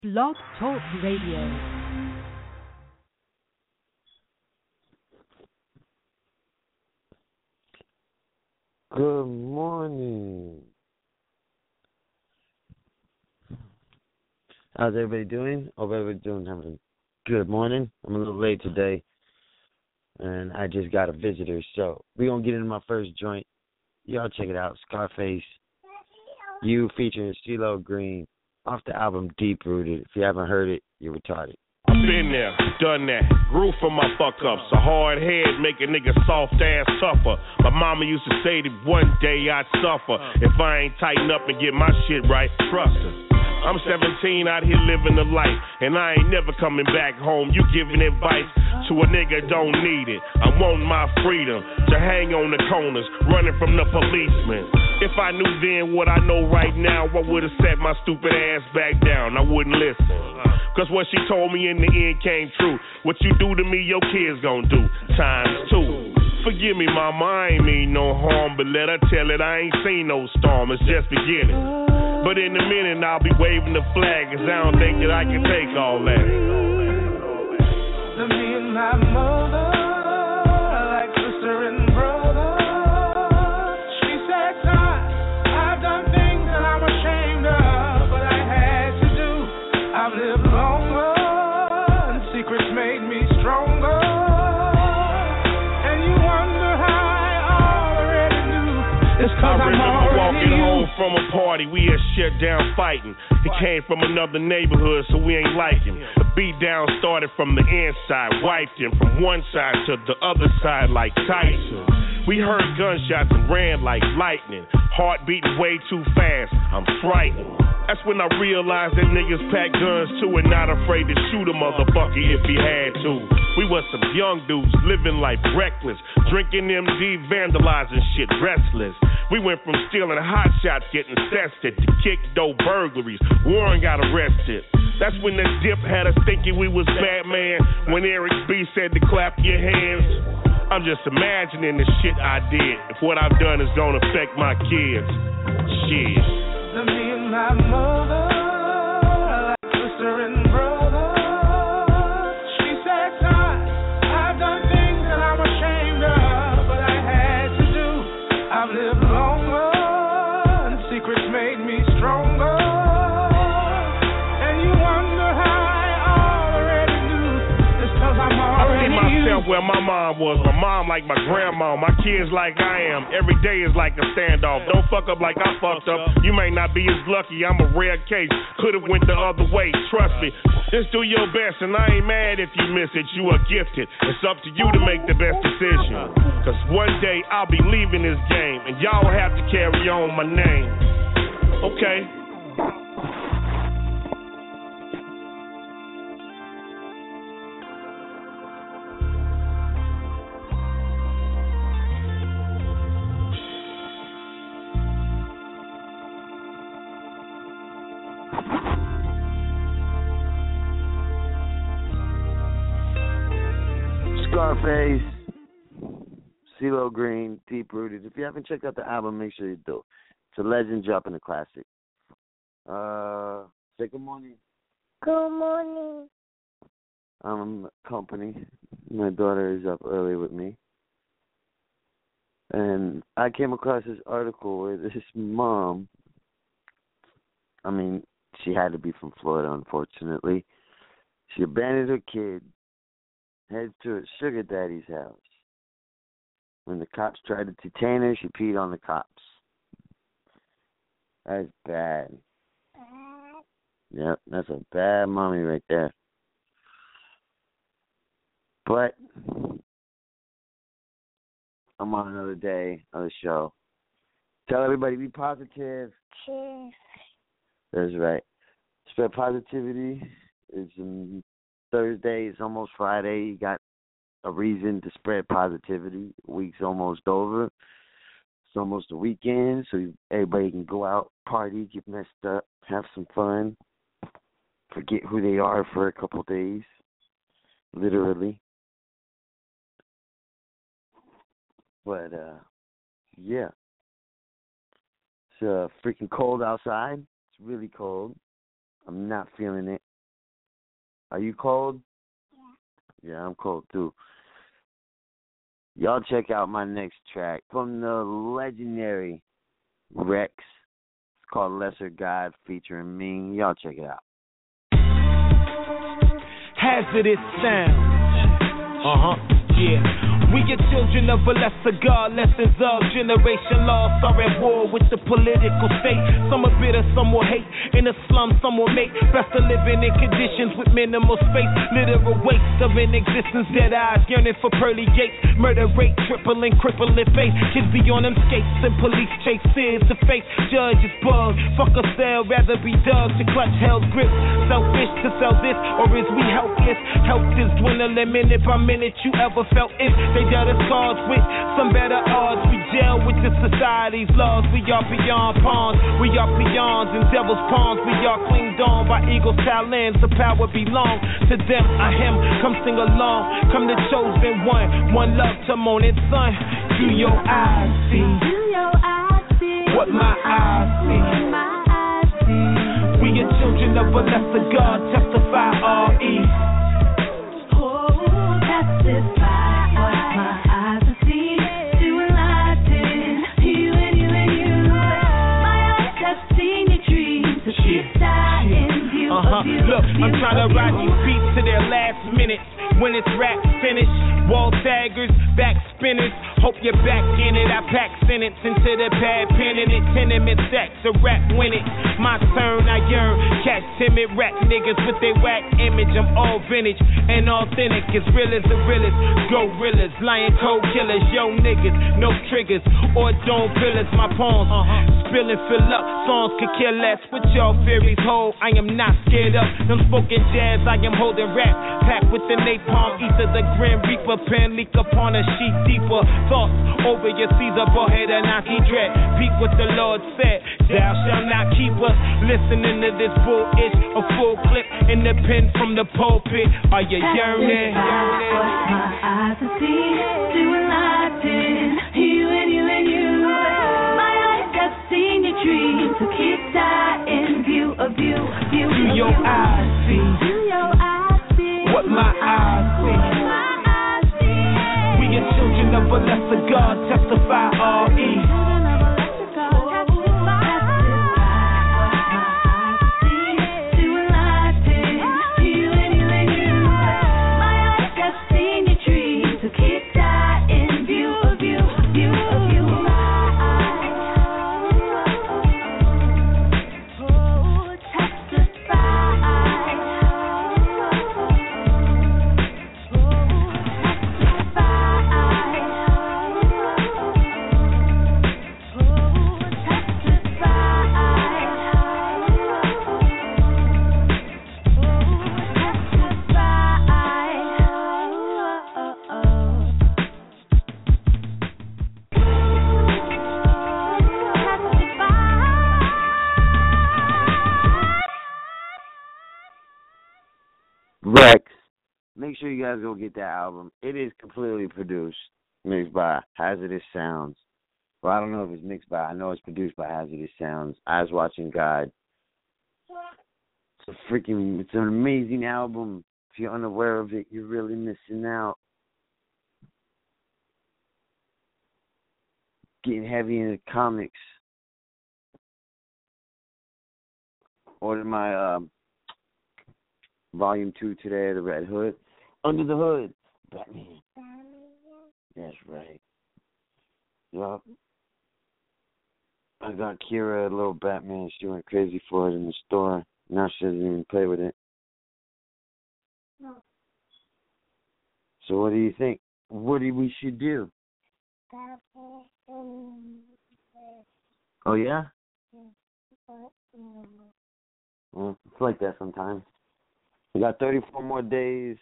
Blog Talk Radio. Good morning. How's everybody doing? Hope everybody's having a good morning. I'm a little late today, and I just got a visitor, so we're going to get into my first joint. Y'all check it out, Scarface, You featuring CeeLo Green, off the album Deep Rooted. If you haven't heard it, you're retarded. I've been there, done that, grew from my fuck-ups. A hard head make a nigga soft-ass suffer. My mama used to say that one day I'd suffer if I ain't tighten up and get my shit right. Trust her. I'm 17 out here living the life, and I ain't never coming back home. You giving advice to a nigga don't need it. I want my freedom to hang on the corners, running from the policemen. If I knew then what I know right now, I would've sat my stupid ass back down. I wouldn't listen. Cause what she told me in the end came true. What you do to me, your kids gon' do. Times two. Forgive me, mama, I ain't mean no harm, but let her tell it I ain't seen no storm. It's just beginning. But in a minute I'll be waving the flag, cause I don't think that I can take all that. To me and my mother, like sister and brother. She said, son, I've done things that I'm ashamed of, but I had to do. I've lived longer, and secrets made me stronger. And you wonder how I already knew. It's cause I'm already walking you. home from a party, we had shut down fighting. He came from another neighborhood, so we ain't like him. The beat down started from the inside, wiped him from one side to the other side like Tyson. We heard gunshots and ran like lightning. Heart beating way too fast, I'm frightened. That's when I realized that niggas pack guns too and not afraid to shoot a motherfucker if he had to. We was some young dudes living life reckless, drinking MD, vandalizing shit, restless. We went from stealing hot shots, getting cested, to kick door burglaries. Warren got arrested. That's when the dip had us thinking we was Batman. When Eric B said to clap your hands. I'm just imagining the shit I did. If what I've done is gonna affect my kids. Shit. To me and my mother, like sister and brother. She said, son, I've done things that I'm ashamed of, but I had to do. I've lived longer, and secrets made me stronger. And you wonder how I already knew. It's cause I'm already I see myself where my mom was. My mom like my grandma. My kids like I am. Every day is like a standoff. Don't fuck up like I fucked up. You may not be as lucky. I'm a rare case. Could've went the other way. Trust me. Just do your best, and I ain't mad if you miss it. You are gifted. It's up to you to make the best decision. Cause one day I'll be leaving this game, and y'all have to carry on my name. Okay? Scarface, CeeLo Green, Deep Rooted. If you haven't checked out the album, make sure you do. It's a legend dropping a classic. Say good morning. Good morning. I'm company. My daughter is up early with me. And I came across this article where this mom, she had to be from Florida, unfortunately. She abandoned her kid, heads to her sugar daddy's house. When the cops tried to detain her, she peed on the cops. That's bad. Yep, that's a bad mommy right there. But I'm on another day, another show. Tell everybody be positive. Cheers. That's right. Spread positivity. It's Thursday. It's almost Friday. You got a reason to spread positivity. The week's almost over. It's almost the weekend, so everybody can go out, party, get messed up, have some fun, forget who they are for a couple days, literally. But, yeah. It's freaking cold outside. It's really cold. I'm not feeling it. Are you cold? Yeah, I'm cold too. Y'all check out my next track from the legendary Rex. It's called Lesser God featuring Ming. Y'all check it out. Hazardous sound. Yeah. We are children of a lesser God, lessons of generation lost are at war with the political state. Some are bitter, some will hate. In the slums, some will make best of living in conditions with minimal space. Literal waste of an existence, dead eyes yearning for pearly gates. Murder rate, tripling, crippling faith. Kids be on them skates and police chases to face. Judges bug, fuck a cell, rather be dug to clutch hell's grip. Selfish to sell this, or is we helpless? Health is dwindling minute by minute. You ever felt it? They dealt us cards with some better odds. We jail with the society's laws. We are beyond pawns. We are peons in devil's pawns. We are clinged on by eagles' talons. The power belongs to them. I him. Come sing along. Come the chosen one. One love to morning sun. Do your eyes see? Do your eyes see? What my eyes see? My eyes see. We are children of a lesser God. Testify R.E. Oh, testify. Look, I'm trying to ride these beats to their last minute. When it's rap finished, wall daggers, back spinners. Hope you're back in it. I pack sentence into the pad, pen in it. Tenement stacks, the rap win it. My turn, I yearn. Catch timid rap niggas with their whack image. I'm all vintage and authentic. As real as the realest. Gorillas, lion cold killers. Yo niggas, no triggers or dome pillars. My palms spill and fill up. Songs could kill less with y'all fairies hold. I am not scared of them spoken jazz. I am holding rap. Packed with the napalm ether, the grim reaper. Pen leak upon a sheet deeper. Thoughts over your Caesar, Ballhead and Naki dread. Peep what the Lord said. Thou shalt not keep us listening to this bullish. A full clip in the pen from the pulpit. Are you yearning? What my eyes have seen, do enlighten you and you and you. My eyes have seen your dreams, so keep that in view, a view, view. Do your eyes see? Do your eyes see? What my eyes see? My eyes see. We are children of a lesser God, testify R.E. Rex. Make sure you guys go get that album. It is completely produced, mixed by Hazardous Sounds. Well, I don't know if it's mixed by. I know it's produced by Hazardous Sounds. Eyes Watching God. It's an amazing album. If you're unaware of it, you're really missing out. Getting heavy into comics. Ordered my Volume 2 today, The Red Hood. Under the Hood, Batman. That's right. Yup. I got Kira a little Batman. She went crazy for it in the store. Now she doesn't even play with it. No. So what do you think? What do we should do? Oh, yeah? Well, it's like that sometimes. We got 34 more days.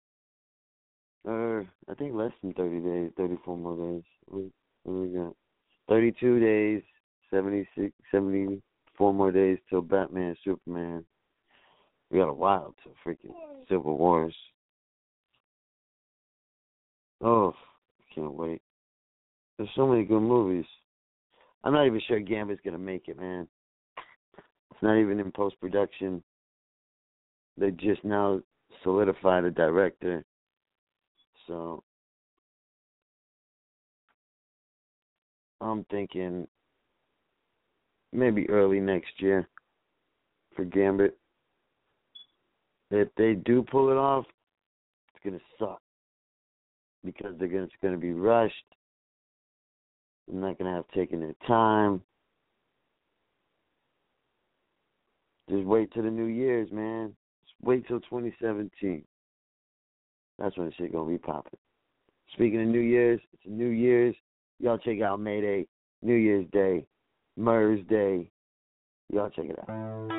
I think less than 30 days, 34 more days. What do we got? 32 days, 74 more days till Batman, Superman. We got a while till freaking Civil Wars. Oh, I can't wait. There's so many good movies. I'm not even sure Gambit's going to make it, man. It's not even in post-production. They just now solidify the director. So I'm thinking maybe early next year for Gambit. If they do pull it off, it's going to suck because it's going to be rushed. They're not going to have taken their time. Just wait till the New Year's, man. Just wait till 2017. That's when the shit going to be popping. Speaking of New Year's, it's a New Year's. Y'all check out May Day, New Year's Day, Mers Day. Y'all check it out.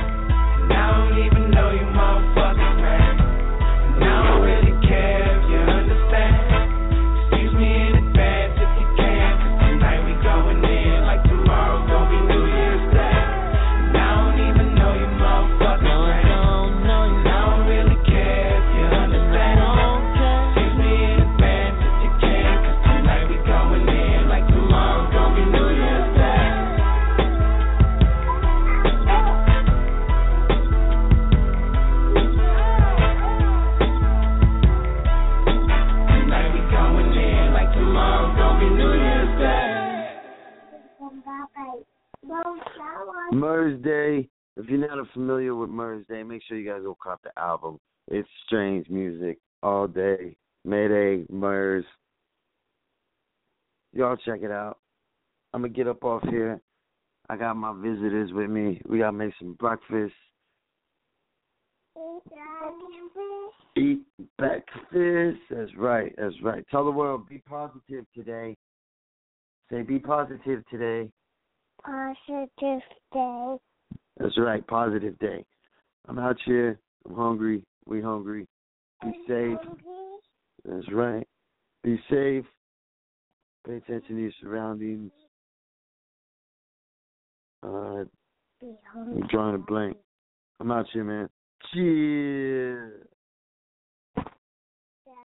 I don't even know you motherfuckers, man. And I don't really care if you Murs Day. If you're not familiar with Murs Day, make sure you guys go cop the album. It's strange music all day. Mayday, Murs. Y'all check it out. I'm going to get up off here. I got my visitors with me. We got to make some breakfast. Eat breakfast. That's right. That's right. Tell the world, be positive today. Say, be positive today. Positive day. That's right. Positive day. I'm out here. I'm hungry. We hungry. Be safe. That's right. Be safe. Pay attention to your surroundings. I'm drawing a blank. I'm out here, man. Cheers.